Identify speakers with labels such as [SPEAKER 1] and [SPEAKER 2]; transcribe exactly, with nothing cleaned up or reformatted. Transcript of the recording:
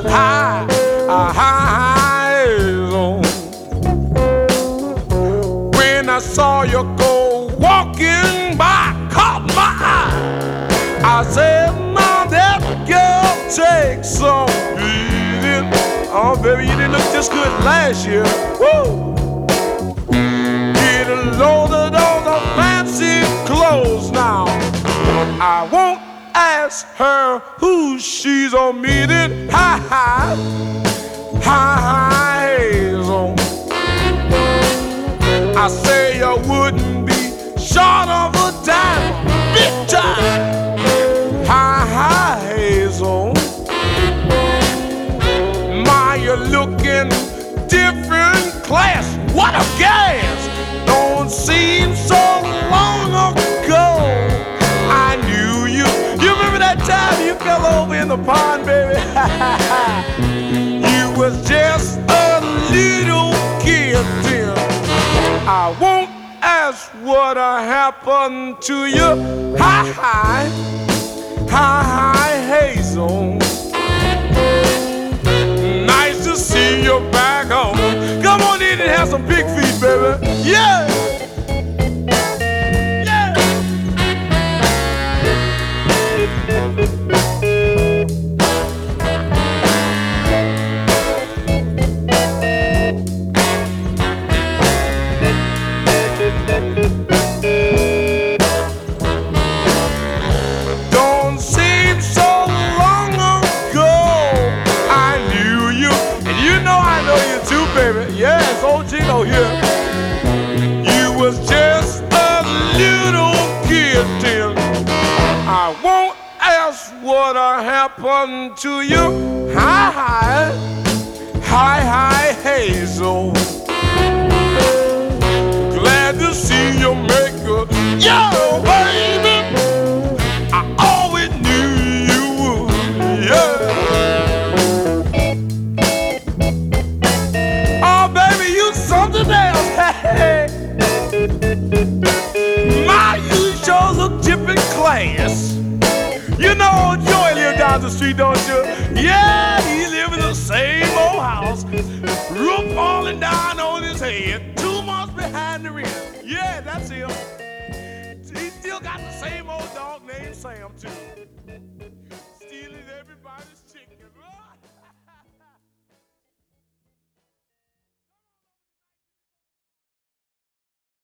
[SPEAKER 1] high, uh, highs on. When I saw you go walking by, caught my eye. I said, "Now that girl takes some beating." Oh, baby, you didn't look this good last year. Woo! Get loaded on the fancy clothes now. I won't ask her who she's on meeting. High, high, highs on. I say you wouldn't be short of a dime, big time. High, highs on. My, you're looking different class. What a gas! Don't seem so long ago I knew you. You remember that time you fell over in the pond, baby? You was just a little kid then. I won't ask what happened to you. Hi, hi, hi, hi, Hazel. Nice to see you back home. Come on in and have some pig feet, baby. Yeah. Don't seem so long ago I knew you, and you know I know you too, baby. Yes, old Gino here. You was just a little kid then. I won't ask what happened to you. Hi, hi, hi, hi, Hazel. Glad to see you make good. Yo, baby, I always knew you would. Yeah. Oh, baby, you something else. Hey. My, you sure look different class. You know old Joey live down the street, don't you? Yeah, he live in the same old house. Roof falling down on his head. Two months behind the rent. Yeah, that's him. He still got the same old dog named Sam, too.